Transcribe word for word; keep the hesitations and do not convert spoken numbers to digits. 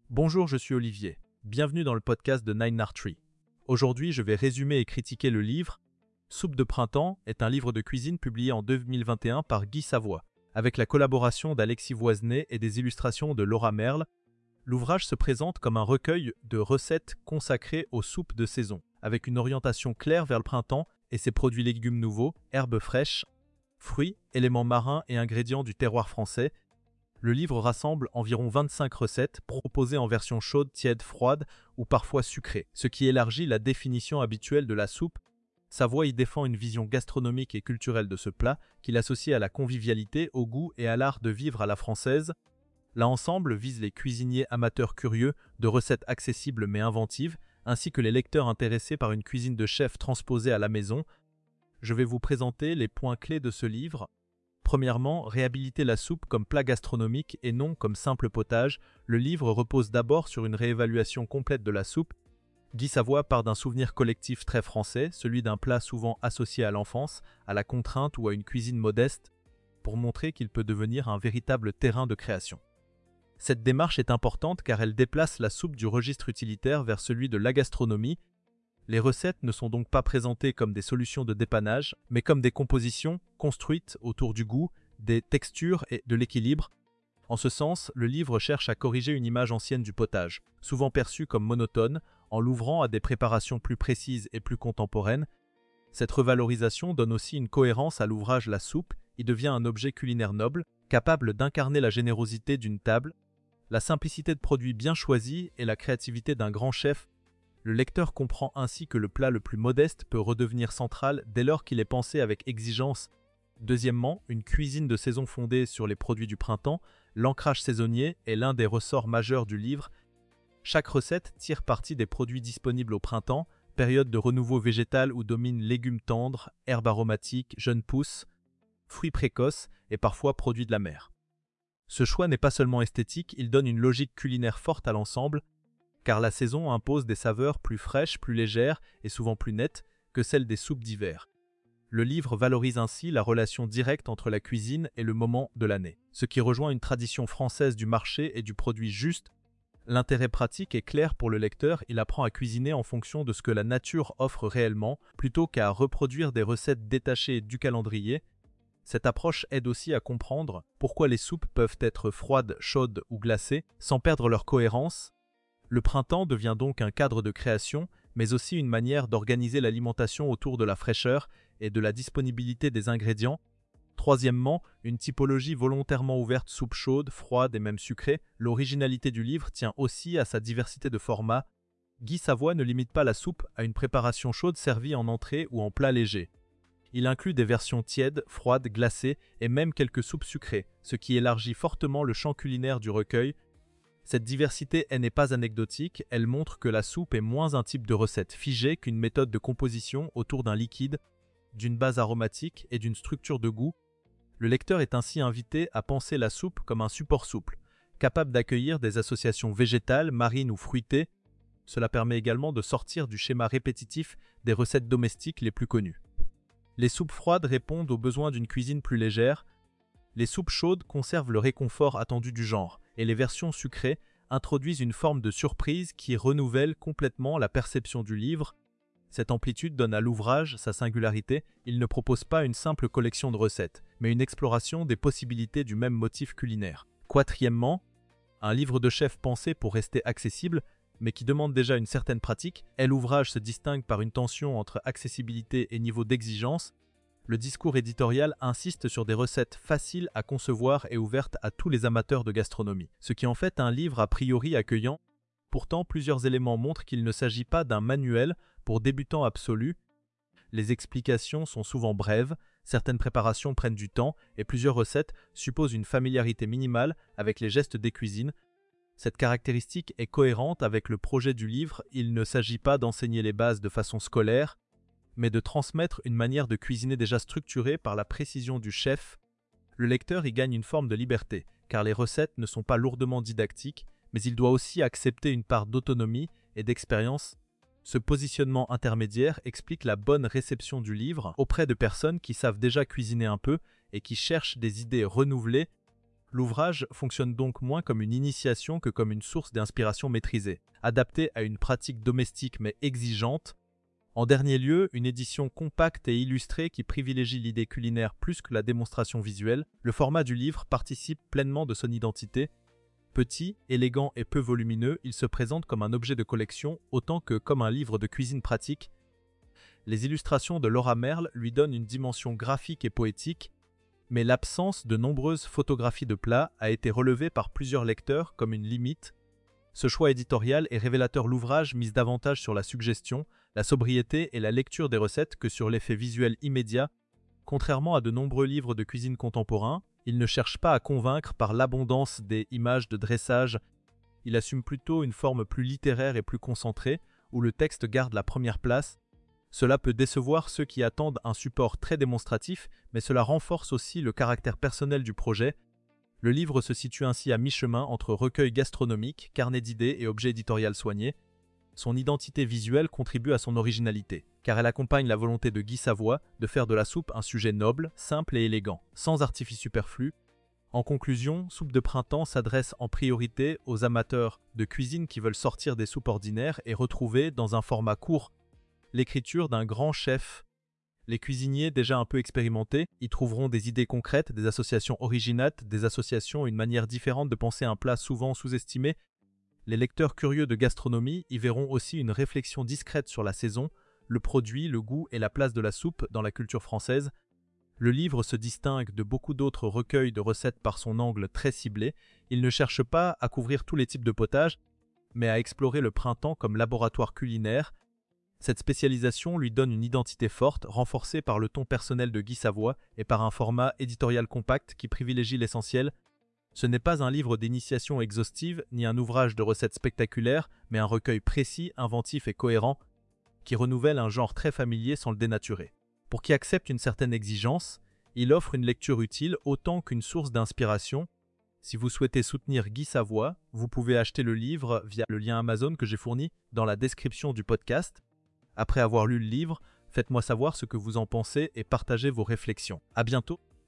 Bonjour, je suis Olivier. Bienvenue dans le podcast de Nine Art Tree. Aujourd'hui, je vais résumer et critiquer le livre Soupe de printemps est un livre de cuisine publié en deux mille vingt et un par Guy Savoy, avec la collaboration d'Alexis Voisnet et des illustrations de Laura Merle. L'ouvrage se présente comme un recueil de recettes consacrées aux soupes de saison, avec une orientation claire vers le printemps et ses produits légumes nouveaux, herbes fraîches, fruits, éléments marins et ingrédients du terroir français. Le livre rassemble environ vingt-cinq recettes proposées en version chaude, tiède, froide ou parfois sucrée, ce qui élargit la définition habituelle de la soupe. Savoy y défend une vision gastronomique et culturelle de ce plat qu'il associe à la convivialité, au goût et à l'art de vivre à la française. L'ensemble vise les cuisiniers amateurs curieux de recettes accessibles mais inventives, ainsi que les lecteurs intéressés par une cuisine de chef transposée à la maison. Je vais vous présenter les points clés de ce livre. Premièrement, réhabiliter la soupe comme plat gastronomique et non comme simple potage. Le livre repose d'abord sur une réévaluation complète de la soupe. Guy Savoy part d'un souvenir collectif très français, celui d'un plat souvent associé à l'enfance, à la contrainte ou à une cuisine modeste, pour montrer qu'il peut devenir un véritable terrain de création. Cette démarche est importante car elle déplace la soupe du registre utilitaire vers celui de la gastronomie. Les recettes ne sont donc pas présentées comme des solutions de dépannage, mais comme des compositions construites autour du goût, des textures et de l'équilibre. En ce sens, le livre cherche à corriger une image ancienne du potage, souvent perçue comme monotone, en l'ouvrant à des préparations plus précises et plus contemporaines. Cette revalorisation donne aussi une cohérence à l'ouvrage La Soupe. Il devient un objet culinaire noble, capable d'incarner la générosité d'une table, la simplicité de produits bien choisis et la créativité d'un grand chef. Le lecteur comprend ainsi que le plat le plus modeste peut redevenir central dès lors qu'il est pensé avec exigence. Deuxièmement, une cuisine de saison fondée sur les produits du printemps, l'ancrage saisonnier est l'un des ressorts majeurs du livre. Chaque recette tire parti des produits disponibles au printemps, période de renouveau végétal où dominent légumes tendres, herbes aromatiques, jeunes pousses, fruits précoces et parfois produits de la mer. Ce choix n'est pas seulement esthétique, il donne une logique culinaire forte à l'ensemble, car la saison impose des saveurs plus fraîches, plus légères et souvent plus nettes que celles des soupes d'hiver. Le livre valorise ainsi la relation directe entre la cuisine et le moment de l'année, ce qui rejoint une tradition française du marché et du produit juste. L'intérêt pratique est clair pour le lecteur, il apprend à cuisiner en fonction de ce que la nature offre réellement, plutôt qu'à reproduire des recettes détachées du calendrier. Cette approche aide aussi à comprendre pourquoi les soupes peuvent être froides, chaudes ou glacées, sans perdre leur cohérence. Le printemps devient donc un cadre de création, mais aussi une manière d'organiser l'alimentation autour de la fraîcheur et de la disponibilité des ingrédients. Troisièmement, une typologie volontairement ouverte soupe chaude, froide et même sucrée. L'originalité du livre tient aussi à sa diversité de formats. Guy Savoy ne limite pas la soupe à une préparation chaude servie en entrée ou en plat léger. Il inclut des versions tièdes, froides, glacées et même quelques soupes sucrées, ce qui élargit fortement le champ culinaire du recueil. Cette diversité n'est pas anecdotique, elle montre que la soupe est moins un type de recette figée qu'une méthode de composition autour d'un liquide, d'une base aromatique et d'une structure de goût. Le lecteur est ainsi invité à penser la soupe comme un support souple, capable d'accueillir des associations végétales, marines ou fruitées. Cela permet également de sortir du schéma répétitif des recettes domestiques les plus connues. Les soupes froides répondent aux besoins d'une cuisine plus légère. Les soupes chaudes conservent le réconfort attendu du genre, et les versions sucrées introduisent une forme de surprise qui renouvelle complètement la perception du livre. Cette amplitude donne à l'ouvrage sa singularité, il ne propose pas une simple collection de recettes, mais une exploration des possibilités du même motif culinaire. Quatrièmement, un livre de chef pensé pour rester accessible, mais qui demande déjà une certaine pratique, et l'ouvrage se distingue par une tension entre accessibilité et niveau d'exigence. Le discours éditorial insiste sur des recettes faciles à concevoir et ouvertes à tous les amateurs de gastronomie, ce qui en fait un livre a priori accueillant. Pourtant, plusieurs éléments montrent qu'il ne s'agit pas d'un manuel pour débutants absolus. Les explications sont souvent brèves, certaines préparations prennent du temps et plusieurs recettes supposent une familiarité minimale avec les gestes des cuisines. Cette caractéristique est cohérente avec le projet du livre, il ne s'agit pas d'enseigner les bases de façon scolaire, mais de transmettre une manière de cuisiner déjà structurée par la précision du chef. Le lecteur y gagne une forme de liberté, car les recettes ne sont pas lourdement didactiques, mais il doit aussi accepter une part d'autonomie et d'expérience. Ce positionnement intermédiaire explique la bonne réception du livre auprès de personnes qui savent déjà cuisiner un peu et qui cherchent des idées renouvelées. L'ouvrage fonctionne donc moins comme une initiation que comme une source d'inspiration maîtrisée, adaptée à une pratique domestique mais exigeante. En dernier lieu, une édition compacte et illustrée qui privilégie l'idée culinaire plus que la démonstration visuelle, le format du livre participe pleinement de son identité. Petit, élégant et peu volumineux, il se présente comme un objet de collection autant que comme un livre de cuisine pratique. Les illustrations de Laura Merle lui donnent une dimension graphique et poétique, mais l'absence de nombreuses photographies de plats a été relevée par plusieurs lecteurs comme une limite. Ce choix éditorial est révélateur. L'ouvrage mise davantage sur la suggestion, la sobriété et la lecture des recettes que sur l'effet visuel immédiat. Contrairement à de nombreux livres de cuisine contemporains, il ne cherche pas à convaincre par l'abondance des images de dressage. Il assume plutôt une forme plus littéraire et plus concentrée, où le texte garde la première place. Cela peut décevoir ceux qui attendent un support très démonstratif, mais cela renforce aussi le caractère personnel du projet. Le livre se situe ainsi à mi-chemin entre recueil gastronomique, carnet d'idées et objet éditorial soigné. Son identité visuelle contribue à son originalité, car elle accompagne la volonté de Guy Savoy de faire de la soupe un sujet noble, simple et élégant, sans artifice superflu. En conclusion, Soupe de printemps s'adresse en priorité aux amateurs de cuisine qui veulent sortir des soupes ordinaires et retrouver, dans un format court, l'écriture d'un grand chef. Les cuisiniers déjà un peu expérimentés y trouveront des idées concrètes, des associations originales, des associations, une manière différente de penser un plat souvent sous-estimé. Les lecteurs curieux de gastronomie y verront aussi une réflexion discrète sur la saison, le produit, le goût et la place de la soupe dans la culture française. Le livre se distingue de beaucoup d'autres recueils de recettes par son angle très ciblé. Il ne cherche pas à couvrir tous les types de potages, mais à explorer le printemps comme laboratoire culinaire. Cette spécialisation lui donne une identité forte, renforcée par le ton personnel de Guy Savoy et par un format éditorial compact qui privilégie l'essentiel. Ce n'est pas un livre d'initiation exhaustive, ni un ouvrage de recettes spectaculaires, mais un recueil précis, inventif et cohérent, qui renouvelle un genre très familier sans le dénaturer. Pour qui accepte une certaine exigence, il offre une lecture utile autant qu'une source d'inspiration. Si vous souhaitez soutenir Guy Savoy, vous pouvez acheter le livre via le lien Amazon que j'ai fourni dans la description du podcast. Après avoir lu le livre, faites-moi savoir ce que vous en pensez et partagez vos réflexions. À bientôt!